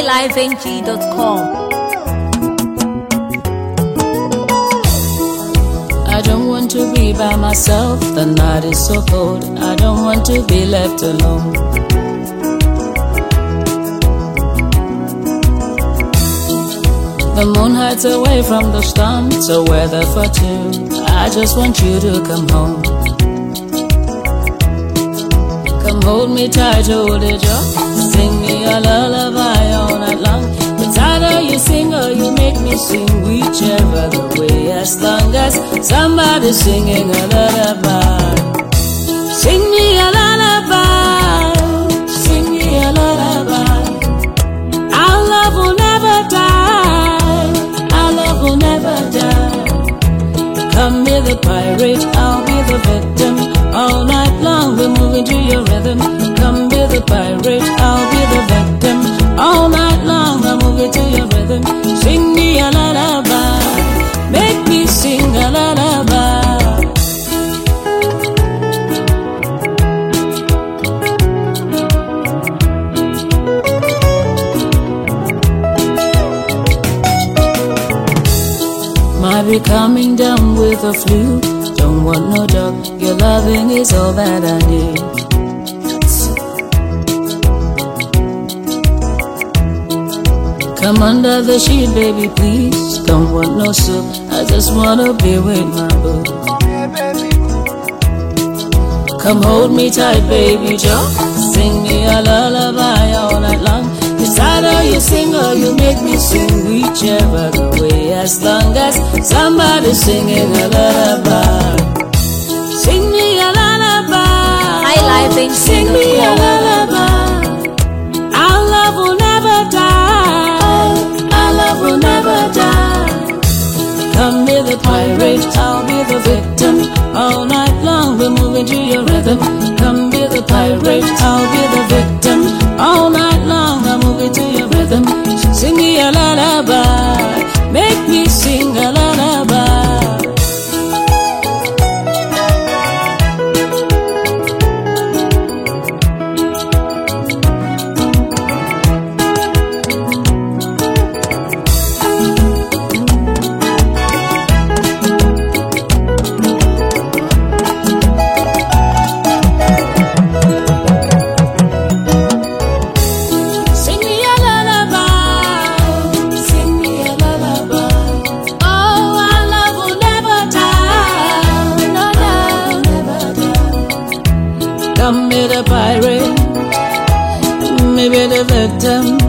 highlifeng.com. I don't want to be by myself, the night is so cold. I don't want to be left alone. The moon hides away from the storm, it's a weather for two. I just want you to come home. Come hold me tight, hold it up. Sing me a lullaby all night long. It's either you sing or you make me sing, whichever the way, as long as somebody's singing a lullaby. Sing me a lullaby, sing me a lullaby. Our love will never die, our love will never die. Come be the pirate, I'll be the victim. All night long we're moving to your rhythm. Come be the pirate, I'll be the victim. All night long I'm moving to your rhythm. Sing me a lullaby, make me sing a lullaby. Might be coming down with a flu. Don't want no dog, your loving is all that I need. Come under the sheet, baby, please. Don't want no soup, I just wanna be with my boo. Come hold me tight, baby, Joe. Sing me a lullaby all night long. It's either you sing or you make me sing, whichever the way, as long as somebody's singing a lullaby. Sing me a lullaby, sing me a lullaby. Our love will never die, our love will never die. Come be the pirate, I'll be the victim. All night long we're moving to your rhythm. Come be the pirate, I'll be the victim. All night long I'm moving to your rhythm. Sing me a lullaby, make me sing a lullaby. Come be the pirate, maybe the victim.